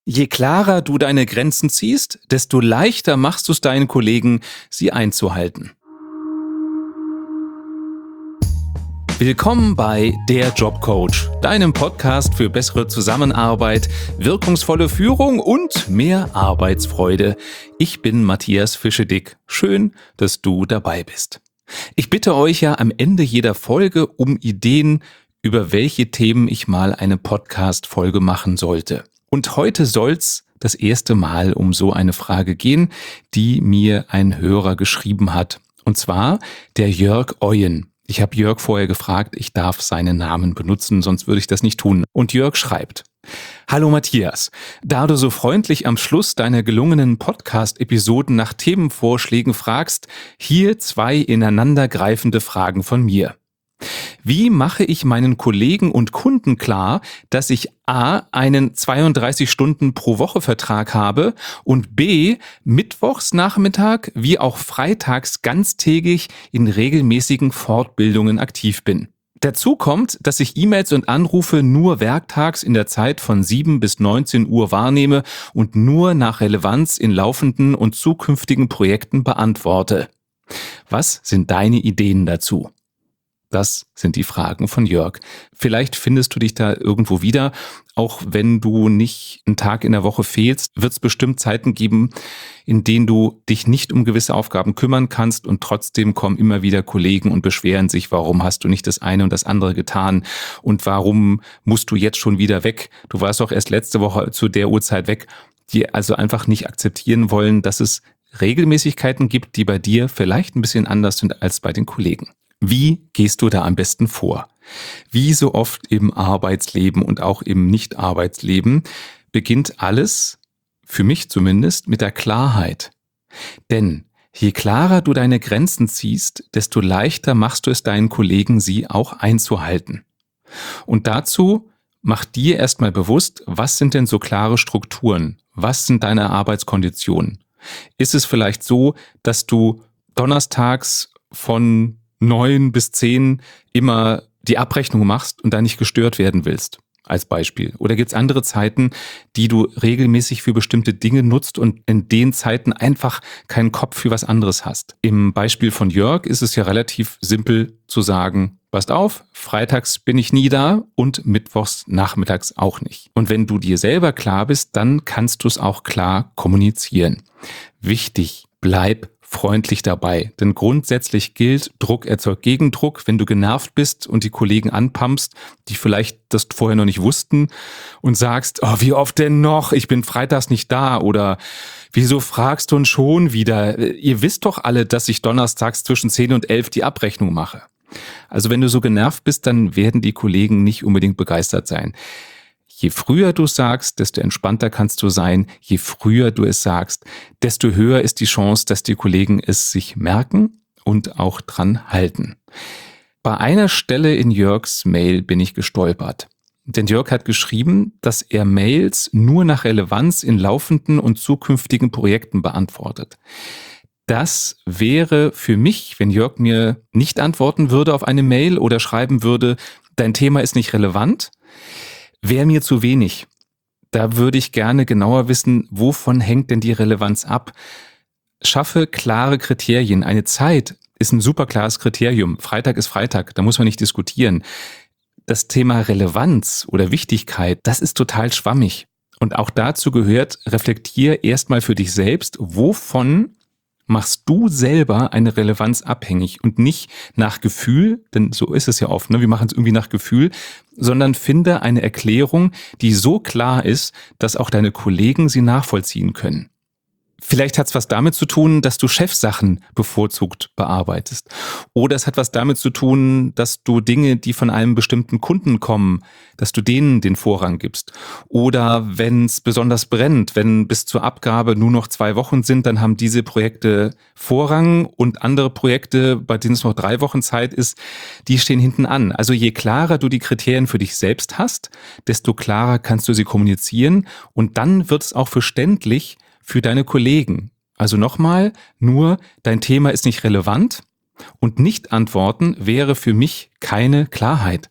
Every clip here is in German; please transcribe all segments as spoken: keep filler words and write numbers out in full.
Je klarer du deine Grenzen ziehst, desto leichter machst du es deinen Kollegen, sie einzuhalten. Willkommen bei Der Jobcoach, deinem Podcast für bessere Zusammenarbeit, wirkungsvolle Führung und mehr Arbeitsfreude. Ich bin Matthias Fischedick. Schön, dass du dabei bist. Ich bitte euch ja am Ende jeder Folge um Ideen, über welche Themen ich mal eine Podcast-Folge machen sollte. Und heute soll's das erste Mal um so eine Frage gehen, die mir ein Hörer geschrieben hat. Und zwar der Jörg Oyen. Ich habe Jörg vorher gefragt, ich darf seinen Namen benutzen, sonst würde ich das nicht tun. Und Jörg schreibt: Hallo Matthias, da du so freundlich am Schluss deiner gelungenen Podcast-Episoden nach Themenvorschlägen fragst, hier zwei ineinandergreifende Fragen von mir. Wie mache ich meinen Kollegen und Kunden klar, dass ich a. einen zweiunddreißig Stunden pro Woche Vertrag habe und b. mittwochs Nachmittag wie auch freitags ganztägig in regelmäßigen Fortbildungen aktiv bin? Dazu kommt, dass ich E-Mails und Anrufe nur werktags in der Zeit von sieben bis neunzehn Uhr wahrnehme und nur nach Relevanz in laufenden und zukünftigen Projekten beantworte. Was sind deine Ideen dazu? Das sind die Fragen von Jörg. Vielleicht findest du dich da irgendwo wieder. Auch wenn du nicht einen Tag in der Woche fehlst, wird es bestimmt Zeiten geben, in denen du dich nicht um gewisse Aufgaben kümmern kannst und trotzdem kommen immer wieder Kollegen und beschweren sich, warum hast du nicht das eine und das andere getan und warum musst du jetzt schon wieder weg? Du warst doch erst letzte Woche zu der Uhrzeit weg, die also einfach nicht akzeptieren wollen, dass es Regelmäßigkeiten gibt, die bei dir vielleicht ein bisschen anders sind als bei den Kollegen. Wie gehst du da am besten vor? Wie so oft im Arbeitsleben und auch im Nicht-Arbeitsleben beginnt alles, für mich zumindest, mit der Klarheit. Denn je klarer du deine Grenzen ziehst, desto leichter machst du es deinen Kollegen, sie auch einzuhalten. Und dazu mach dir erstmal bewusst, was sind denn so klare Strukturen? Was sind deine Arbeitskonditionen? Ist es vielleicht so, dass du donnerstags von neun bis zehn immer die Abrechnung machst und da nicht gestört werden willst, als Beispiel? Oder gibt es andere Zeiten, die du regelmäßig für bestimmte Dinge nutzt und in den Zeiten einfach keinen Kopf für was anderes hast? Im Beispiel von Jörg ist es ja relativ simpel zu sagen, passt auf, freitags bin ich nie da und mittwochs nachmittags auch nicht. Und wenn du dir selber klar bist, dann kannst du es auch klar kommunizieren. Wichtig, bleib freundlich dabei, denn grundsätzlich gilt, Druck erzeugt Gegendruck. Wenn du genervt bist und die Kollegen anpumpst, die vielleicht das vorher noch nicht wussten und sagst, oh, wie oft denn noch, ich bin freitags nicht da oder wieso fragst du uns schon wieder? Ihr wisst doch alle, dass ich donnerstags zwischen zehn und elf die Abrechnung mache. Also wenn du so genervt bist, dann werden die Kollegen nicht unbedingt begeistert sein. Je früher du es sagst, desto entspannter kannst du sein. Je früher du es sagst, desto höher ist die Chance, dass die Kollegen es sich merken und auch dran halten. Bei einer Stelle in Jörgs Mail bin ich gestolpert. Denn Jörg hat geschrieben, dass er Mails nur nach Relevanz in laufenden und zukünftigen Projekten beantwortet. Das wäre für mich, wenn Jörg mir nicht antworten würde auf eine Mail oder schreiben würde, dein Thema ist nicht relevant, wäre mir zu wenig. Da würde ich gerne genauer wissen, wovon hängt denn die Relevanz ab? Schaffe klare Kriterien. Eine Zeit ist ein super klares Kriterium. Freitag ist Freitag, da muss man nicht diskutieren. Das Thema Relevanz oder Wichtigkeit, das ist total schwammig. Und auch dazu gehört, reflektier erstmal für dich selbst, wovon machst du selber eine Relevanz abhängig und nicht nach Gefühl, denn so ist es ja oft, ne? Wir machen es irgendwie nach Gefühl, sondern finde eine Erklärung, die so klar ist, dass auch deine Kollegen sie nachvollziehen können. Vielleicht hat es was damit zu tun, dass du Chefsachen bevorzugt bearbeitest. Oder es hat was damit zu tun, dass du Dinge, die von einem bestimmten Kunden kommen, dass du denen den Vorrang gibst. Oder wenn es besonders brennt, wenn bis zur Abgabe nur noch zwei Wochen sind, dann haben diese Projekte Vorrang und andere Projekte, bei denen es noch drei Wochen Zeit ist, die stehen hinten an. Also je klarer du die Kriterien für dich selbst hast, desto klarer kannst du sie kommunizieren und dann wird es auch verständlich für deine Kollegen. Also nochmal, nur dein Thema ist nicht relevant und nicht antworten wäre für mich keine Klarheit.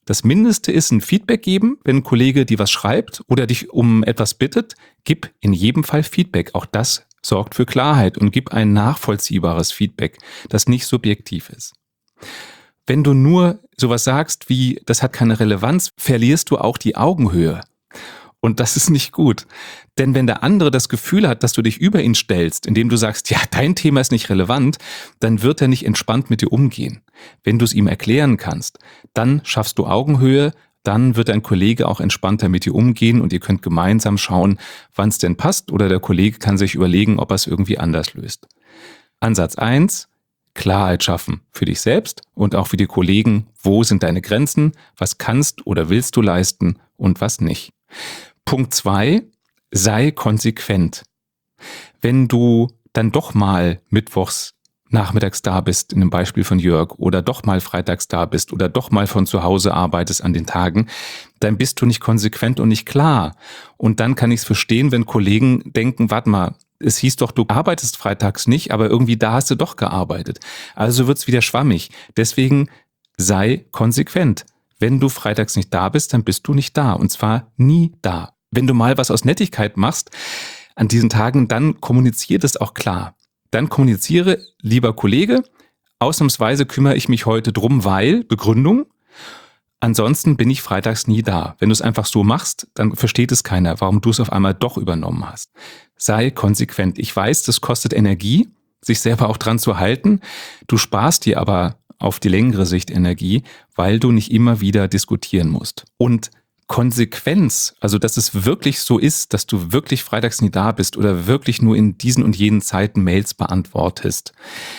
Das Mindeste ist ein Feedback geben, wenn ein Kollege dir was schreibt oder dich um etwas bittet, gib in jedem Fall Feedback. Auch das sorgt für Klarheit und gib ein nachvollziehbares Feedback, das nicht subjektiv ist. Wenn du nur sowas sagst wie, das hat keine Relevanz, verlierst du auch die Augenhöhe. Und das ist nicht gut. Denn wenn der andere das Gefühl hat, dass du dich über ihn stellst, indem du sagst, ja, dein Thema ist nicht relevant, dann wird er nicht entspannt mit dir umgehen. Wenn du es ihm erklären kannst, dann schaffst du Augenhöhe, dann wird dein Kollege auch entspannter mit dir umgehen und ihr könnt gemeinsam schauen, wann es denn passt, oder der Kollege kann sich überlegen, ob er es irgendwie anders löst. Ansatz eins, Klarheit schaffen für dich selbst und auch für die Kollegen. Wo sind deine Grenzen? Was kannst oder willst du leisten und was nicht? Punkt zwei, sei konsequent. Wenn du dann doch mal mittwochs nachmittags da bist, in dem Beispiel von Jörg, oder doch mal freitags da bist oder doch mal von zu Hause arbeitest an den Tagen, dann bist du nicht konsequent und nicht klar. Und dann kann ich es verstehen, wenn Kollegen denken, warte mal, es hieß doch, du arbeitest freitags nicht, aber irgendwie da hast du doch gearbeitet. Also wird's wieder schwammig. Deswegen sei konsequent. Wenn du freitags nicht da bist, dann bist du nicht da. Und zwar nie da. Wenn du mal was aus Nettigkeit machst an diesen Tagen, dann kommuniziere das auch klar. Dann kommuniziere, lieber Kollege, ausnahmsweise kümmere ich mich heute drum, weil, Begründung, ansonsten bin ich freitags nie da. Wenn du es einfach so machst, dann versteht es keiner, warum du es auf einmal doch übernommen hast. Sei konsequent. Ich weiß, das kostet Energie, sich selber auch dran zu halten. Du sparst dir aber auf die längere Sicht Energie, weil du nicht immer wieder diskutieren musst. Und Konsequenz, also dass es wirklich so ist, dass du wirklich freitags nie da bist oder wirklich nur in diesen und jenen Zeiten Mails beantwortest,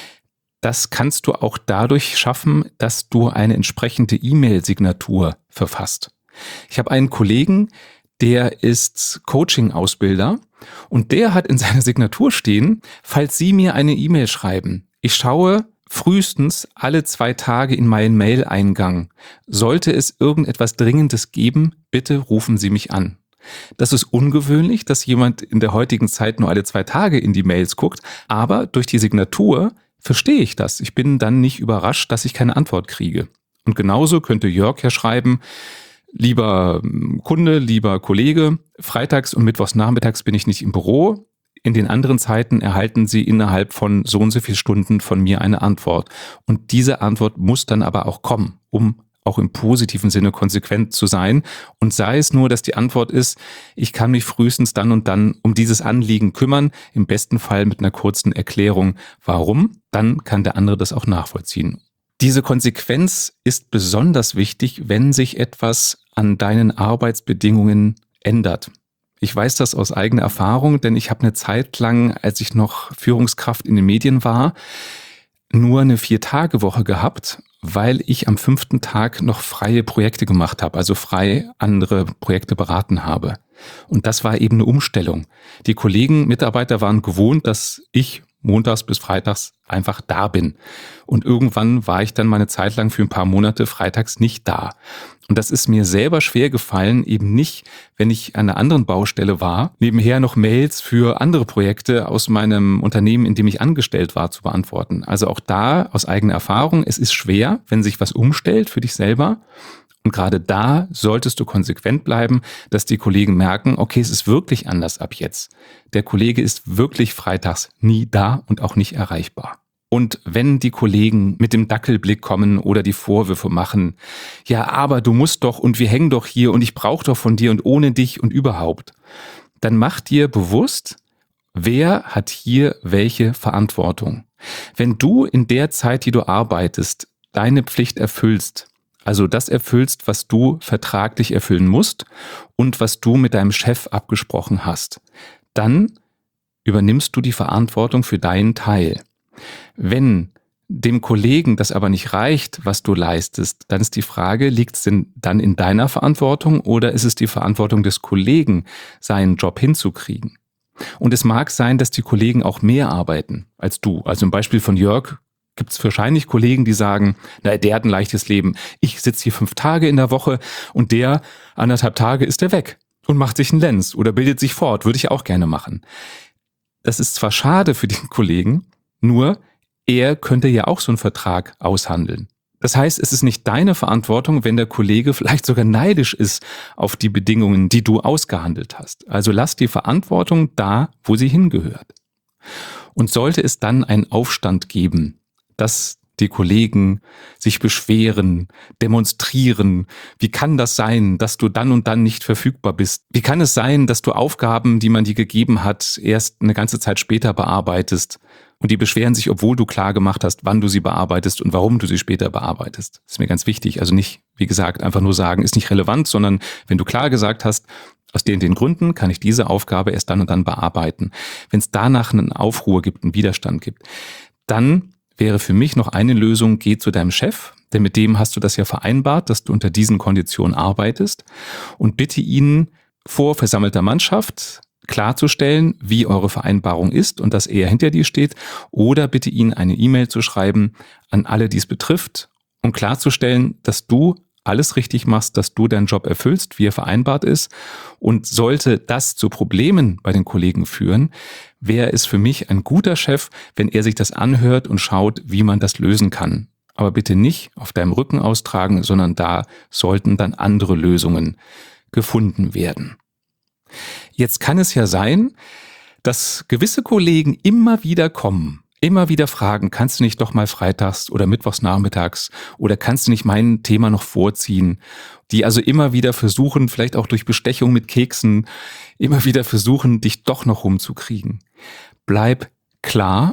das kannst du auch dadurch schaffen, dass du eine entsprechende E-Mail-Signatur verfasst. Ich habe einen Kollegen, der ist Coaching-Ausbilder und der hat in seiner Signatur stehen, falls Sie mir eine E-Mail schreiben, ich schaue frühestens alle zwei Tage in meinen Mail-Eingang. Sollte es irgendetwas Dringendes geben, bitte rufen Sie mich an. Das ist ungewöhnlich, dass jemand in der heutigen Zeit nur alle zwei Tage in die Mails guckt, aber durch die Signatur verstehe ich das. Ich bin dann nicht überrascht, dass ich keine Antwort kriege. Und genauso könnte Jörg ja schreiben, lieber Kunde, lieber Kollege, freitags und mittwochs nachmittags bin ich nicht im Büro. In den anderen Zeiten erhalten Sie innerhalb von so und so vielen Stunden von mir eine Antwort. Und diese Antwort muss dann aber auch kommen, um auch im positiven Sinne konsequent zu sein. Und sei es nur, dass die Antwort ist, ich kann mich frühestens dann und dann um dieses Anliegen kümmern, im besten Fall mit einer kurzen Erklärung, warum, dann kann der andere das auch nachvollziehen. Diese Konsequenz ist besonders wichtig, wenn sich etwas an deinen Arbeitsbedingungen ändert. Ich weiß das aus eigener Erfahrung, denn ich habe eine Zeit lang, als ich noch Führungskraft in den Medien war, nur eine Vier-Tage-Woche gehabt, weil ich am fünften Tag noch freie Projekte gemacht habe, also frei andere Projekte beraten habe. Und das war eben eine Umstellung. Die Kollegen, Mitarbeiter waren gewohnt, dass ich montags bis freitags einfach da bin. Und irgendwann war ich dann mal eine Zeit lang für ein paar Monate freitags nicht da. Und das ist mir selber schwer gefallen, eben nicht, wenn ich an einer anderen Baustelle war, nebenher noch Mails für andere Projekte aus meinem Unternehmen, in dem ich angestellt war, zu beantworten. Also auch da aus eigener Erfahrung, es ist schwer, wenn sich was umstellt für dich selber. Und gerade da solltest du konsequent bleiben, dass die Kollegen merken, okay, es ist wirklich anders ab jetzt. Der Kollege ist wirklich freitags nie da und auch nicht erreichbar. Und wenn die Kollegen mit dem Dackelblick kommen oder die Vorwürfe machen, ja, aber du musst doch und wir hängen doch hier und ich brauche doch von dir und ohne dich und überhaupt, dann mach dir bewusst, wer hat hier welche Verantwortung. Wenn du in der Zeit, die du arbeitest, deine Pflicht erfüllst, also das erfüllst, was du vertraglich erfüllen musst und was du mit deinem Chef abgesprochen hast, dann übernimmst du die Verantwortung für deinen Teil. Wenn dem Kollegen das aber nicht reicht, was du leistest, dann ist die Frage, liegt es denn dann in deiner Verantwortung oder ist es die Verantwortung des Kollegen, seinen Job hinzukriegen? Und es mag sein, dass die Kollegen auch mehr arbeiten als du. Also im Beispiel von Jörg gibt es wahrscheinlich Kollegen, die sagen, na, der hat ein leichtes Leben. Ich sitze hier fünf Tage in der Woche und der anderthalb Tage ist er weg und macht sich einen Lenz oder bildet sich fort. Würde ich auch gerne machen. Das ist zwar schade für den Kollegen, nur er könnte ja auch so einen Vertrag aushandeln. Das heißt, es ist nicht deine Verantwortung, wenn der Kollege vielleicht sogar neidisch ist auf die Bedingungen, die du ausgehandelt hast. Also lass die Verantwortung da, wo sie hingehört. Und sollte es dann einen Aufstand geben, dass die Kollegen sich beschweren, demonstrieren, wie kann das sein, dass du dann und dann nicht verfügbar bist? Wie kann es sein, dass du Aufgaben, die man dir gegeben hat, erst eine ganze Zeit später bearbeitest? Und die beschweren sich, obwohl du klar gemacht hast, wann du sie bearbeitest und warum du sie später bearbeitest. Das ist mir ganz wichtig. Also nicht, wie gesagt, einfach nur sagen, ist nicht relevant, sondern wenn du klar gesagt hast, aus den den Gründen kann ich diese Aufgabe erst dann und dann bearbeiten. Wenn es danach einen Aufruhr gibt, einen Widerstand gibt, dann wäre für mich noch eine Lösung, geh zu deinem Chef, denn mit dem hast du das ja vereinbart, dass du unter diesen Konditionen arbeitest, und bitte ihn vor versammelter Mannschaft klarzustellen, wie eure Vereinbarung ist und dass er hinter dir steht, oder bitte ihn eine E-Mail zu schreiben an alle, die es betrifft, um klarzustellen, dass du alles richtig machst, dass du deinen Job erfüllst, wie er vereinbart ist. Und sollte das zu Problemen bei den Kollegen führen, wäre es für mich ein guter Chef, wenn er sich das anhört und schaut, wie man das lösen kann. Aber bitte nicht auf deinem Rücken austragen, sondern da sollten dann andere Lösungen gefunden werden. Jetzt kann es ja sein, dass gewisse Kollegen immer wieder kommen, immer wieder fragen, kannst du nicht doch mal freitags oder mittwochs nachmittags oder kannst du nicht mein Thema noch vorziehen? Die also immer wieder versuchen, vielleicht auch durch Bestechung mit Keksen, immer wieder versuchen, dich doch noch rumzukriegen. Bleib klar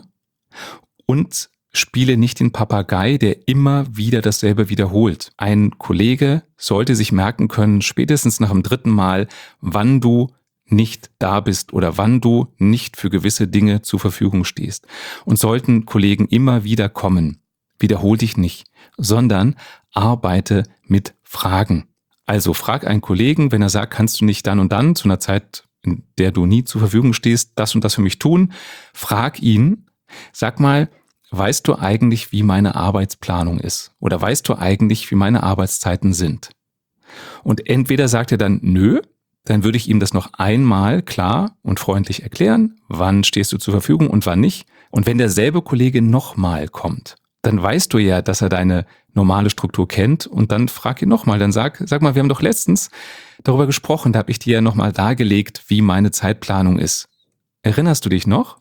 und spiele nicht den Papagei, der immer wieder dasselbe wiederholt. Ein Kollege sollte sich merken können, spätestens nach dem dritten Mal, wann du nicht da bist oder wann du nicht für gewisse Dinge zur Verfügung stehst. Und sollten Kollegen immer wieder kommen, wiederhol dich nicht, sondern arbeite mit Fragen. Also frag einen Kollegen, wenn er sagt, kannst du nicht dann und dann zu einer Zeit, in der du nie zur Verfügung stehst, das und das für mich tun, frag ihn, sag mal, weißt du eigentlich, wie meine Arbeitsplanung ist? Oder weißt du eigentlich, wie meine Arbeitszeiten sind? Und entweder sagt er dann, nö, dann würde ich ihm das noch einmal klar und freundlich erklären, wann stehst du zur Verfügung und wann nicht. Und wenn derselbe Kollege nochmal kommt, dann weißt du ja, dass er deine normale Struktur kennt, und dann frag ihn nochmal, dann sag, sag mal, wir haben doch letztens darüber gesprochen, da habe ich dir ja nochmal dargelegt, wie meine Zeitplanung ist. Erinnerst du dich noch?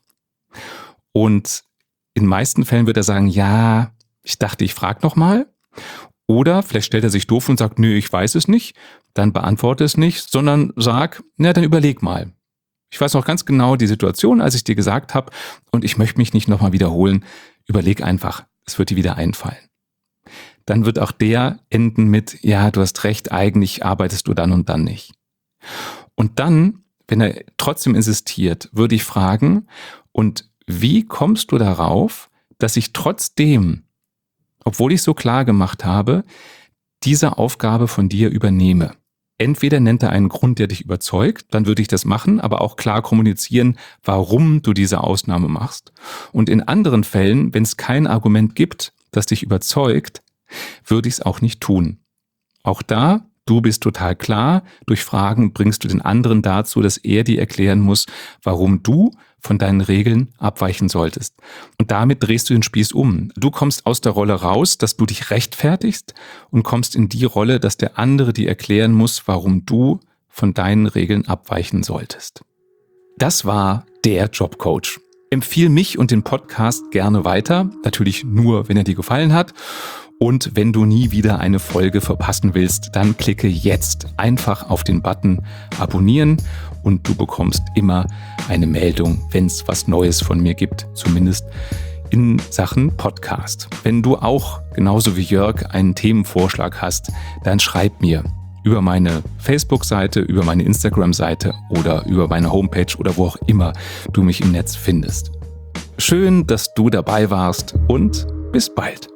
Und in den meisten Fällen wird er sagen, ja, ich dachte, ich frage nochmal. Oder vielleicht stellt er sich doof und sagt, nö, ich weiß es nicht. Dann beantworte es nicht, sondern sag, na, dann überleg mal. Ich weiß noch ganz genau die Situation, als ich dir gesagt habe, und ich möchte mich nicht nochmal wiederholen. Überleg einfach, es wird dir wieder einfallen. Dann wird auch der enden mit, ja, du hast recht, eigentlich arbeitest du dann und dann nicht. Und dann, wenn er trotzdem insistiert, würde ich fragen, und wie kommst du darauf, dass ich trotzdem, obwohl ich so klar gemacht habe, diese Aufgabe von dir übernehme? Entweder nennt er einen Grund, der dich überzeugt, dann würde ich das machen, aber auch klar kommunizieren, warum du diese Ausnahme machst. Und in anderen Fällen, wenn es kein Argument gibt, das dich überzeugt, würde ich es auch nicht tun. Auch da, du bist total klar, durch Fragen bringst du den anderen dazu, dass er dir erklären muss, warum du von deinen Regeln abweichen solltest. Und damit drehst du den Spieß um. Du kommst aus der Rolle raus, dass du dich rechtfertigst, und kommst in die Rolle, dass der andere dir erklären muss, warum du von deinen Regeln abweichen solltest. Das war der Jobcoach. Empfiehl mich und den Podcast gerne weiter, natürlich nur, wenn er dir gefallen hat. Und wenn du nie wieder eine Folge verpassen willst, dann klicke jetzt einfach auf den Button Abonnieren und du bekommst immer eine Meldung, wenn es was Neues von mir gibt, zumindest in Sachen Podcast. Wenn du auch, genauso wie Jörg, einen Themenvorschlag hast, dann schreib mir über meine Facebook-Seite, über meine Instagram-Seite oder über meine Homepage oder wo auch immer du mich im Netz findest. Schön, dass du dabei warst, und bis bald.